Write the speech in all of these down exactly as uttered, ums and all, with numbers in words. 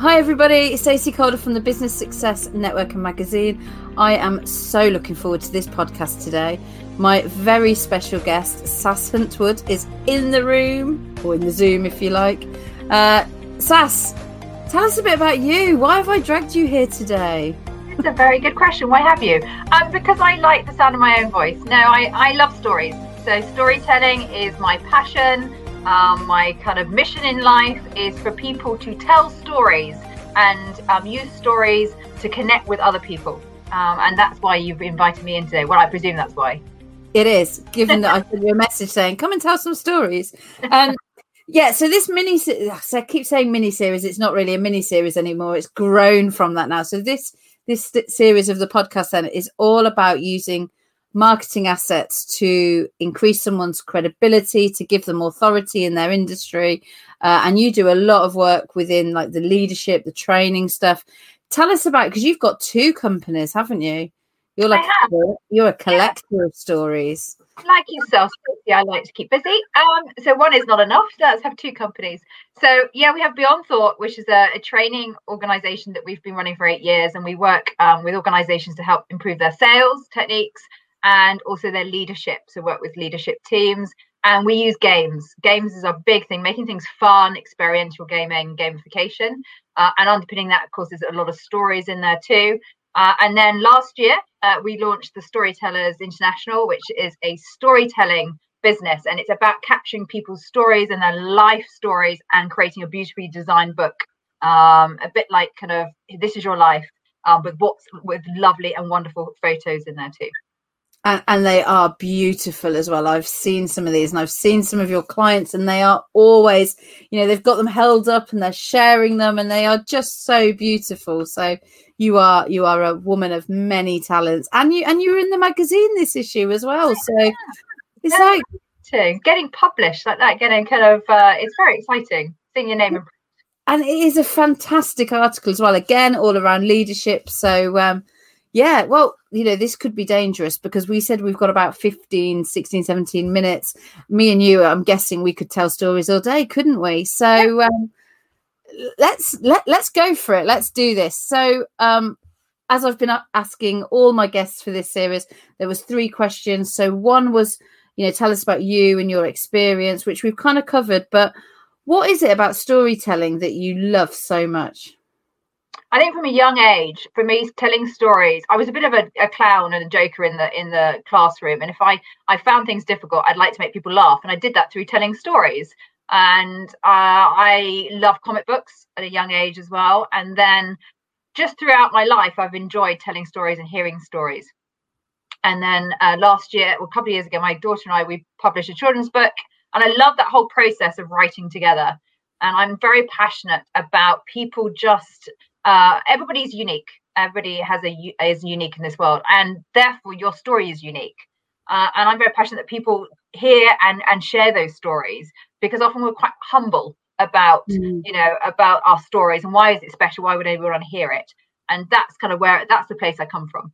Hi everybody, it's Stacey Calder from the Business Success Network and Magazine. I am so looking forward to this podcast today. My very special guest, Sass Huntwood, is in the room, or in the Zoom if you like. Uh, Sass, tell us a bit about you. Why have I dragged you here today? It's a very good question. Why have you? Um, because I like the sound of my own voice. No, I, I love stories. So storytelling is my passion. Um, my kind of mission in life is for people to tell stories and um, use stories to connect with other people. Um, and that's why you've invited me in today. Well, I presume that's why. It is, given that I sent you a message saying, come and tell some stories. Um, yeah, so this mini, so I keep saying mini series. It's not really a mini series anymore. It's grown from that now. So this this series of the podcast then is all about using marketing assets to increase someone's credibility, to give them authority in their industry. Uh, and you do a lot of work within like the leadership, the training stuff. Tell us about, because you've got two companies, haven't you? You're like, you're a collector yeah. of stories. Like yourself, yeah, I like to keep busy. Um, so one is not enough. So let's have two companies. So yeah, we have Beyond Thought, which is a, a training organization that we've been running for eight years. And we work um, with organizations to help improve their sales techniques and also their leadership. So work with leadership teams. And we use games. Games is our big thing, making things fun, experiential gaming, gamification. Uh, and underpinning that, of course, is a lot of stories in there too. Uh, and then last year, uh, we launched the Storytellers International, which is a storytelling business. And it's about capturing people's stories and their life stories and creating a beautifully designed book. Um, a bit like kind of, this is your life, um, but what's with lovely and wonderful photos in there too. And, and they are beautiful as well. I've seen some of these and I've seen some of your clients and they are always, you know, they've got them held up and they're sharing them and they are just so beautiful. So you are you are a woman of many talents, and you and you were in the magazine this issue as well. So yeah. it's yeah, like exciting. Getting published like that, getting kind of uh, it's very exciting. Seeing your name in. And it is a fantastic article as well. Again, all around leadership. So um yeah, well, you know, this could be dangerous because we said we've got about fifteen, sixteen, seventeen minutes. Me and you, I'm guessing we could tell stories all day, couldn't we? So um, let's let, let's go for it. Let's do this. So um, as I've been asking all my guests for this series, there was three questions. So one was, you know, tell us about you and your experience, which we've kind of covered. But what is it about storytelling that you love so much? I think from a young age, for me, telling stories, I was a bit of a, a clown and a joker in the in the classroom. And if I, I found things difficult, I'd like to make people laugh. And I did that through telling stories. And uh, I love comic books at a young age as well. And then just throughout my life, I've enjoyed telling stories and hearing stories. And then uh, last year, well, a couple of years ago, my daughter and I, we published a children's book. And I love that whole process of writing together. And I'm very passionate about people just... Uh, everybody's unique. Everybody has a is unique in this world, and therefore your story is unique. Uh, and I'm very passionate that people hear and and share those stories, because often we're quite humble about mm. you know about our stories and why is it special? Why would anyone hear it? And that's kind of where that's the place I come from.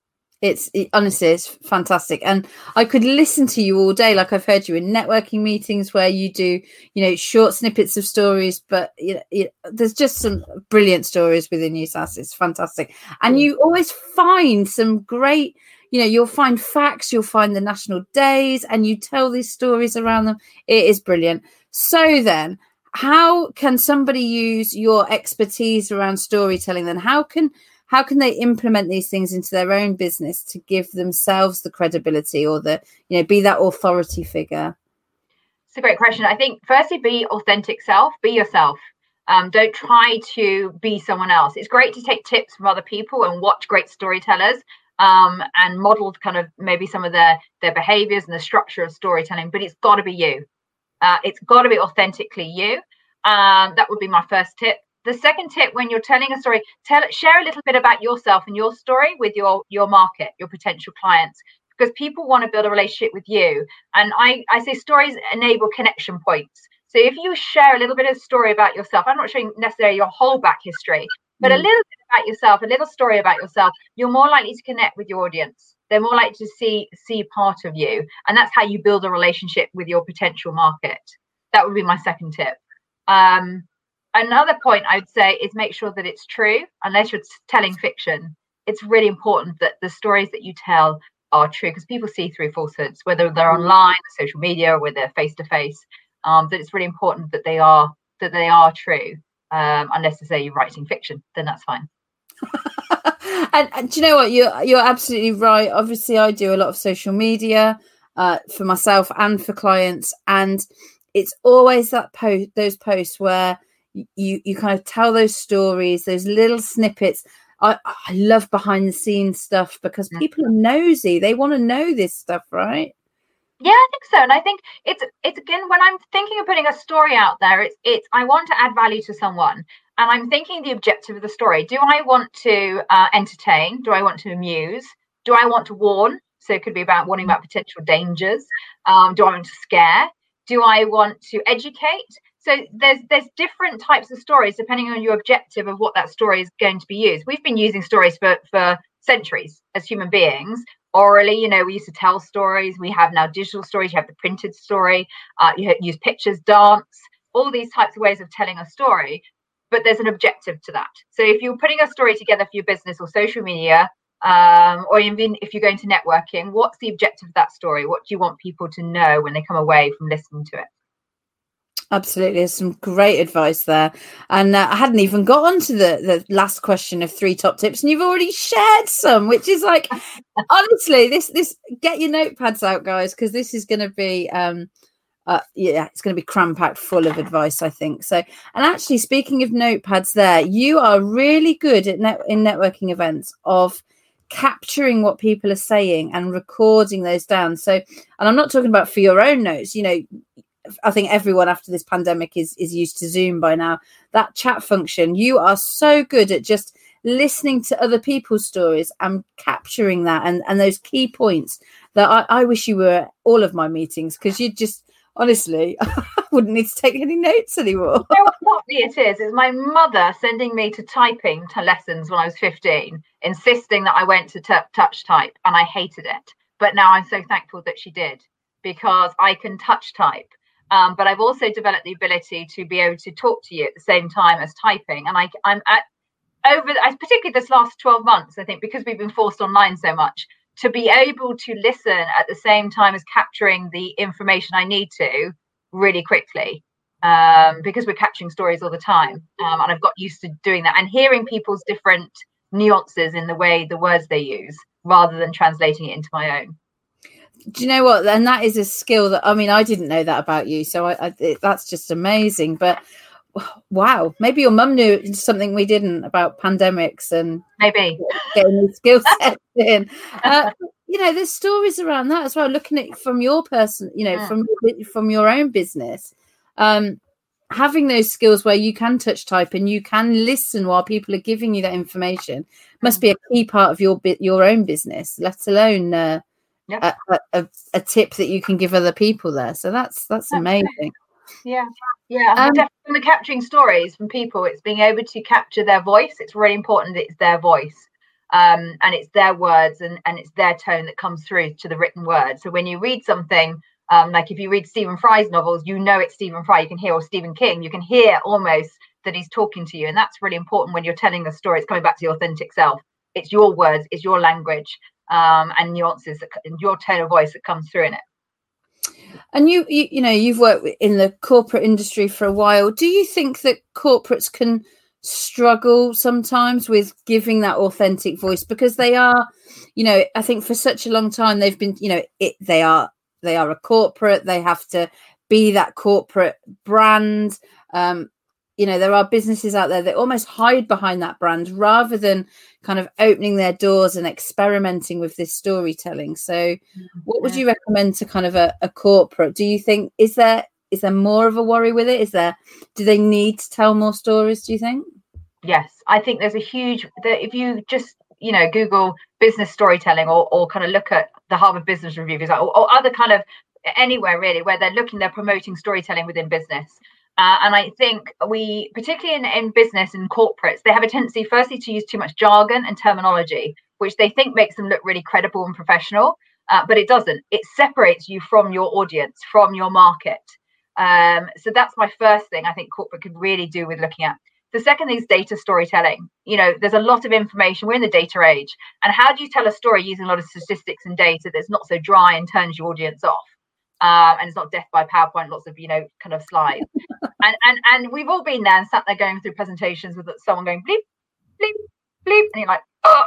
It's it, honestly, it's fantastic. And I could listen to you all day. Like I've heard you in networking meetings where you do, you know, short snippets of stories, but you know, it, there's just some brilliant stories within you, Sass. It's fantastic. And you always find some great, you know, you'll find facts, you'll find the national days, and you tell these stories around them. It is brilliant. So then, how can somebody use your expertise around storytelling then? How can How can they implement these things into their own business to give themselves the credibility or the, you know, be that authority figure? It's a great question. I think firstly, be authentic self, be yourself. Um, don't try to be someone else. It's great to take tips from other people and watch great storytellers um, and model kind of maybe some of their, their behaviors and the structure of storytelling, but it's got to be you. Uh, it's got to be authentically you. Um, that would be my first tip. The second tip, when you're telling a story, tell share a little bit about yourself and your story with your your market, your potential clients, because people want to build a relationship with you. And I, I say stories enable connection points. So if you share a little bit of story about yourself, I'm not showing necessarily your whole back history, but mm. a little bit about yourself, a little story about yourself, you're more likely to connect with your audience. They're more likely to see see part of you. And that's how you build a relationship with your potential market. That would be my second tip. Um, another point I would say is make sure that it's true. Unless you're telling fiction, it's really important that the stories that you tell are true, because people see through falsehoods, whether they're online, social media, or whether they're face to face. That it's really important that they are that they are true. Um, unless to say you're writing fiction, then that's fine. and, and do you know what? You're you're absolutely right. Obviously, I do a lot of social media uh, for myself and for clients, and it's always that post, those posts where you you kind of tell those stories, those little snippets. I, I love behind the scenes stuff because people are nosy. They want to know this stuff, right? Yeah, I think so. And I think it's it's again, when I'm thinking of putting a story out there, it's it's I want to add value to someone, and I'm thinking the objective of the story. Do I want to uh, entertain? Do I want to amuse? Do I want to warn? So it could be about warning about potential dangers. Um, do I want to scare? Do I want to educate? So there's there's different types of stories depending on your objective of what that story is going to be used. We've been using stories for for centuries as human beings. Orally, you know, we used to tell stories. We have now digital stories. You have the printed story. Uh, you use pictures, dance, all these types of ways of telling a story. But there's an objective to that. So if you're putting a story together for your business or social media, um, or even if you're going to networking, what's the objective of that story? What do you want people to know when they come away from listening to it? Absolutely. There's some great advice there. And uh, I hadn't even got onto the, the last question of three top tips, and you've already shared some, which is like, honestly, this, this, get your notepads out, guys, because this is going to be, um, uh, yeah, it's going to be cram-packed full of advice, I think. So, and actually, speaking of notepads there, you are really good at net, in networking events of capturing what people are saying and recording those down. So, and I'm not talking about for your own notes, you know, I think everyone after this pandemic is is used to Zoom by now. That chat function, you are so good at just listening to other people's stories and capturing that and, and those key points that I, I wish you were at all of my meetings, because you just, honestly, I wouldn't need to take any notes anymore. You know what it is? It's my mother sending me to typing to lessons when I was fifteen, insisting that I went to t- touch type, and I hated it. But now I'm so thankful that she did, because I can touch type. Um, but I've also developed the ability to be able to talk to you at the same time as typing. And I, I'm at over, particularly this last twelve months, I think, because we've been forced online so much, to be able to listen at the same time as capturing the information I need to really quickly, um, because we're capturing stories all the time. Um, and I've got used to doing that and hearing people's different nuances in the way the words they use, rather than translating it into my own. Do you know what? And that is a skill that, I mean, I didn't know that about you. So I, I it, that's just amazing. But wow, maybe your mum knew something we didn't about pandemics and maybe getting the skill set in. Uh, you know, there's stories around that as well. Looking at it from your person, you know, yeah. from from your own business, um, having those skills where you can touch type and you can listen while people are giving you that information must be a key part of your your own business. Let alone. Uh, Yep. A, a, a tip that you can give other people there. So that's that's amazing. Yeah, yeah. Um, definitely from the capturing stories from people, it's being able to capture their voice. It's really important that it's their voice, um, and it's their words and, and it's their tone that comes through to the written word. So when you read something, um, like if you read Stephen Fry's novels, you know it's Stephen Fry. You can hear, or Stephen King, you can hear almost that he's talking to you. And that's really important when you're telling a story. It's coming back to your authentic self. It's your words, it's your language. Um, and nuances, that, your tone of voice that comes through in it. And you, you, you know, you've worked in the corporate industry for a while. Do you think that corporates can struggle sometimes with giving that authentic voice, because they are, you know, I think for such a long time they've been, you know, it, they are they are a corporate. They have to be that corporate brand. Um, you know, there are businesses out there that almost hide behind that brand rather than kind of opening their doors and experimenting with this storytelling. So what would you recommend to kind of a, a corporate? Do you think, is there, is there more of a worry with it? Is there, do they need to tell more stories, do you think? Yes, I think there's a huge, that if you just, you know, Google business storytelling or, or kind of look at the Harvard Business Review or, or other kind of anywhere really where they're looking, they're promoting storytelling within business. Uh, and I think we, particularly in, in business and corporates, they have a tendency, firstly, to use too much jargon and terminology, which they think makes them look really credible and professional, uh, but it doesn't. It separates you from your audience, from your market. Um, so that's my first thing I think corporate could really do with looking at. The second thing is data storytelling. You know, there's a lot of information. We're in the data age. And how do you tell a story using a lot of statistics and data that's not so dry and turns your audience off? Um, and it's not death by PowerPoint, lots of, you know, kind of slides. and, and and we've all been there and sat there going through presentations with someone going bleep, bleep, bleep. And you're like, oh.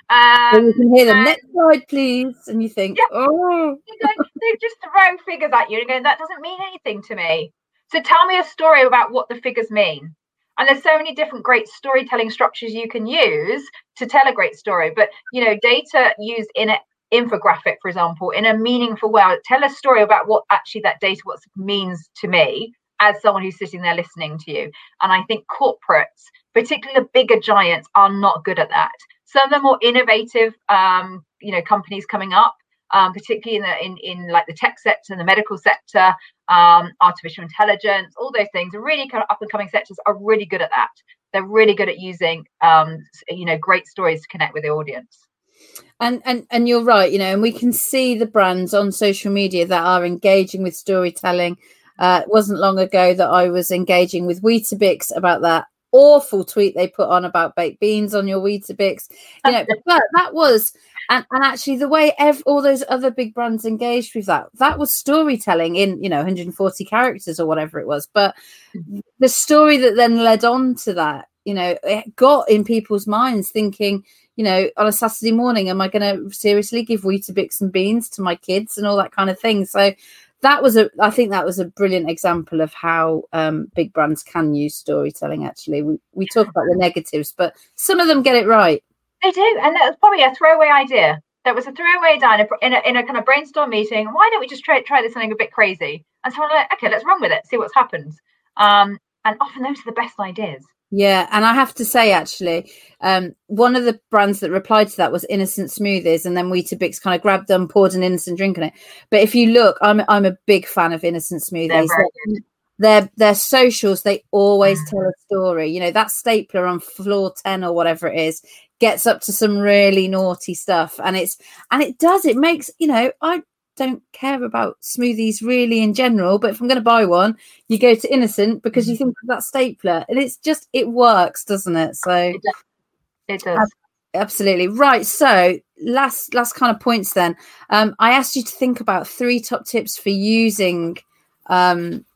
Um, you can hear them, next slide, please. And you think, yeah, oh. They just throw figures at you and go, that doesn't mean anything to me. So tell me a story about what the figures mean. And there's so many different great storytelling structures you can use to tell a great story. But, you know, data used in an infographic, for example, in a meaningful way, tell a story about what actually that data what means to me as someone who's sitting there listening to you. And I think corporates, particularly the bigger giants, are not good at that. Some of the more innovative, um, you know, companies coming up, um, particularly in the in, in like the tech sector and the medical sector, um, artificial intelligence, all those things are really kind of up and coming sectors are really good at that. They're really good at using, um, you know, great stories to connect with the audience. And and and you're right, you know, and we can see the brands on social media that are engaging with storytelling. Uh, it wasn't long ago that I was engaging with Weetabix about that awful tweet they put on about baked beans on your Weetabix, you know, but that was, and, and actually the way ev- all those other big brands engaged with that, that was storytelling in, you know, one hundred forty characters or whatever it was. But the story that then led on to that, you know, it got in people's minds thinking, you know, on a Saturday morning, am I going to seriously give Weetabix and beans to my kids and all that kind of thing? So that was a, I think that was a brilliant example of how um, big brands can use storytelling. Actually, we, we talk about the negatives, but some of them get it right. They do, and that was probably a throwaway idea. That was a throwaway idea in a, in a kind of brainstorm meeting. Why don't we just try try this something a bit crazy? And someone like, okay, let's run with it, see what's happened. Um, and often those are the best ideas. Yeah, and I have to say, actually, um, one of the brands that replied to that was Innocent Smoothies, and then Weetabix kind of grabbed them, poured an innocent drink on it. But if you look, I'm I'm a big fan of Innocent Smoothies. Their their socials, they always tell a story. You know, that stapler on floor ten or whatever it is gets up to some really naughty stuff, and it's and it does. It makes, you know, I don't care about smoothies really in general, but if I'm going to buy one, you go to Innocent because you think of that stapler, and it's just, it works, doesn't it? So it does, it does. Absolutely right. So last last kind of points then, um I asked you to think about three top tips for using um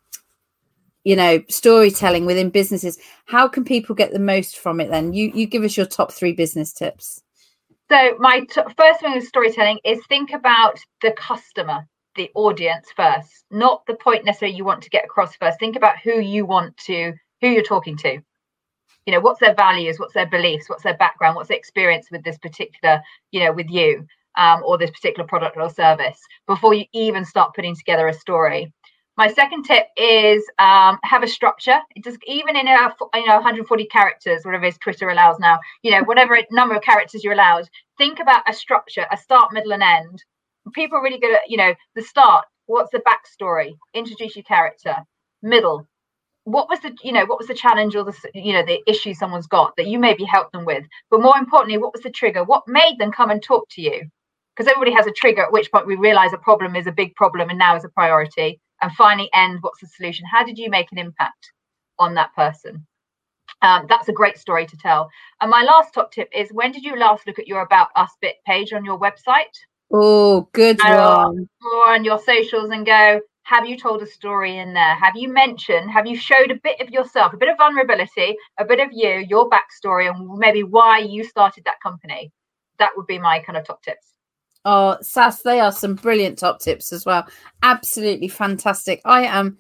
you know storytelling within businesses. How can people get the most from it then? You you give us your top three business tips. So my t- first thing with storytelling is think about the customer, the audience first, not the point necessarily you want to get across first. Think about who you want to, who you're talking to. You know, what's their values, what's their beliefs, what's their background, what's their experience with this particular, you know, with you um, or this particular product or service before you even start putting together a story. My second tip is um, have a structure. It just, even in a, you know, one hundred forty characters, whatever it is Twitter allows now, you know, whatever number of characters you're allowed, think about a structure, a start, middle, and end. People are really good at, you know, the start. What's the backstory? Introduce your character. Middle. What was the, you know, what was the challenge or the, you know, the issue someone's got that you maybe helped them with? But more importantly, what was the trigger? What made them come and talk to you? Because everybody has a trigger at which point we realize a problem is a big problem and now is a priority. And finally, end, what's the solution? How did you make an impact on that person? Um, that's a great story to tell. And my last top tip is, when did you last look at your About Us bit page on your website? Oh, good one. Or on your socials and go, have you told a story in there? Have you mentioned, have you showed a bit of yourself, a bit of vulnerability, a bit of you, your backstory, and maybe why you started that company? That would be my kind of top tips. Oh, Sass, they are some brilliant top tips as well. Absolutely fantastic. I am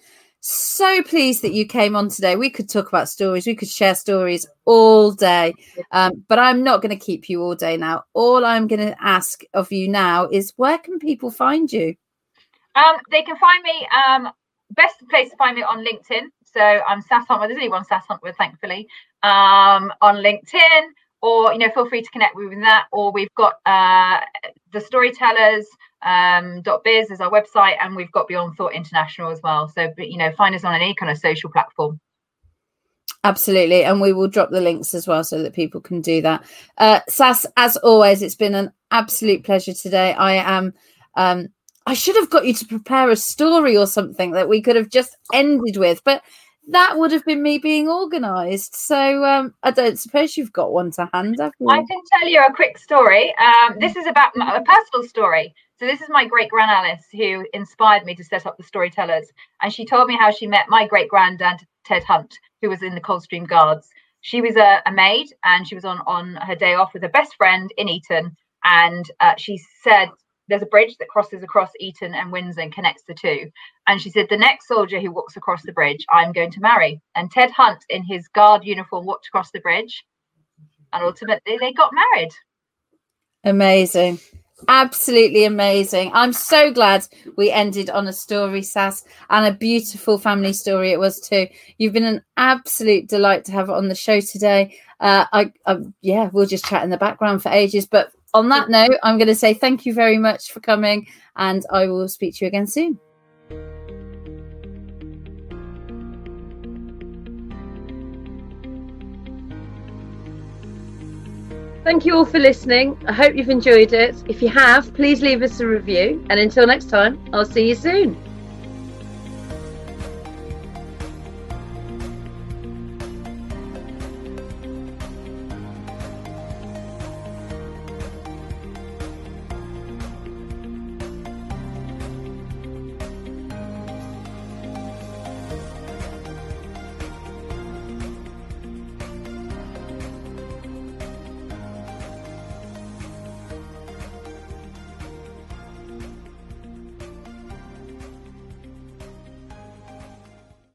so pleased that you came on today. We could talk about stories. We could share stories all day, um, but I'm not going to keep you all day now. All I'm going to ask of you now is, where can people find you? Um, they can find me, um, best place to find me on LinkedIn. So I'm Sass Huntworth. There's only one Sass Huntworth, thankfully, um, on LinkedIn. Or, you know, feel free to connect with that. Or we've got uh, the storytellers um, dot biz is our website, and we've got Beyond Thought International as well. So, you know, find us on any kind of social platform. Absolutely. And we will drop the links as well so that people can do that. Uh, Sass, as always, it's been an absolute pleasure today. I am, um, I should have got you to prepare a story or something that we could have just ended with, but that would have been me being organised. So um, I don't suppose you've got one to hand, have you? I can tell you a quick story. Um, this is about my, a personal story. So this is my great gran Alice, who inspired me to set up the Storytellers. And she told me how she met my great granddad, Ted Hunt, who was in the Coldstream Guards. She was a, a maid, and she was on, on her day off with her best friend in Eton. And uh, she said, there's a bridge that crosses across Eton and Windsor and connects the two. And she said, the next soldier who walks across the bridge, I'm going to marry. And Ted Hunt, in his guard uniform, walked across the bridge. And ultimately, they got married. Amazing. Absolutely amazing. I'm so glad we ended on a story, Sass, and a beautiful family story it was too. You've been an absolute delight to have it on the show today. Uh, I, I, yeah, we'll just chat in the background for ages. But on that note, I'm going to say thank you very much for coming, and I will speak to you again soon. Thank you all for listening. I hope you've enjoyed it. If you have, please leave us a review. And until next time, I'll see you soon.